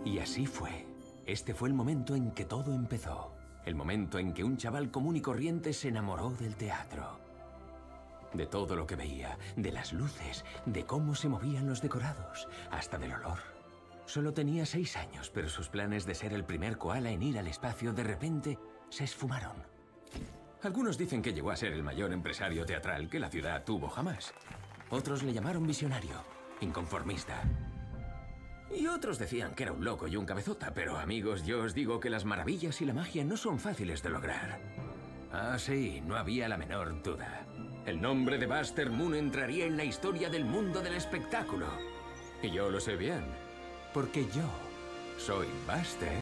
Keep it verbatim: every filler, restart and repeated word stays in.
Y así fue. Este fue el momento en que todo empezó. El momento en que un chaval común y corriente se enamoró del teatro. De todo lo que veía, de las luces, de cómo se movían los decorados, hasta del olor. Solo tenía seis años, pero sus planes de ser el primer koala en ir al espacio de repente se esfumaron. Algunos dicen que llegó a ser el mayor empresario teatral que la ciudad tuvo jamás. Otros le llamaron visionario, inconformista. Y otros decían que era un loco y un cabezota, pero amigos, yo os digo que las maravillas y la magia no son fáciles de lograr. Ah, sí, no había la menor duda. El nombre de Buster Moon entraría en la historia del mundo del espectáculo. Y yo lo sé bien, porque yo soy Buster.